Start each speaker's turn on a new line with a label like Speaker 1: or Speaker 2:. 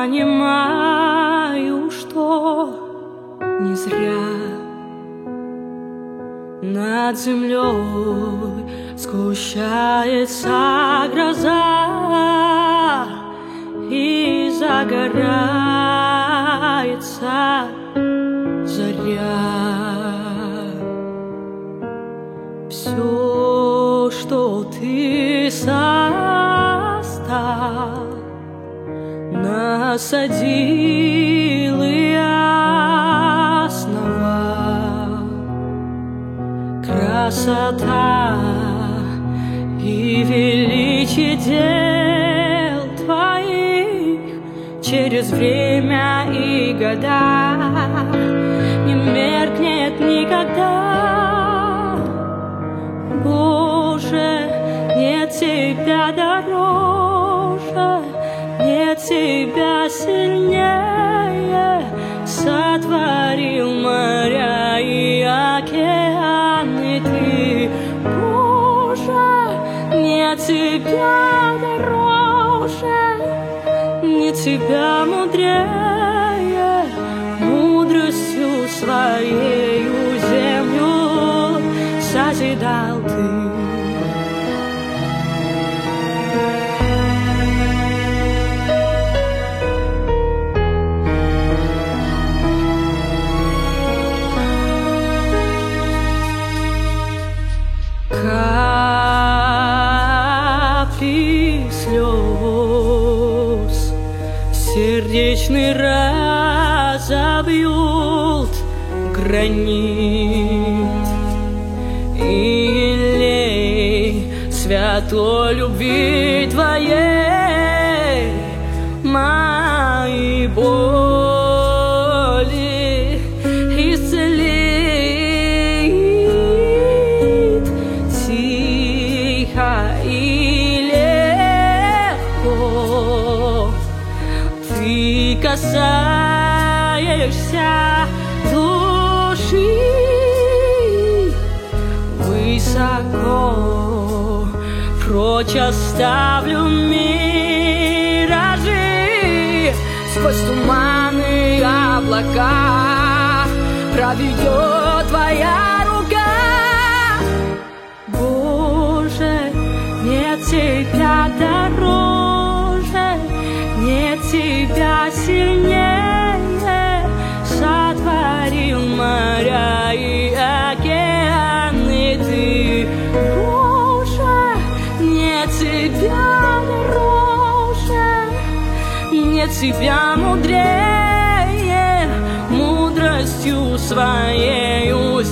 Speaker 1: понимаю, что не зря над землей сгущается гроза и загорается заря. Все, что ты состав, насадил и основал. Красота и величие дел твоих через время и года не меркнет никогда. Боже, нет тебя дороже, нет тебя сильнее. Сотворил моря и океаны ты, Боже, нет тебя дороже, нет тебя мудрее. Мудростью своею землю созидал ты. Капли слез сердечный разобьют гранит, и святой любви твоей мои боли исцелит тихо и легко. Ты касаешься души высоко, прочь оставлю миражи, сквозь туманы и облака проведет твоя рука. Боже, нет тебя дороже, нет тебя сильнее. Сотворил моря и океаны ты, Боже, нет тебя дороже, нет тебя мудрее. Мудростью своею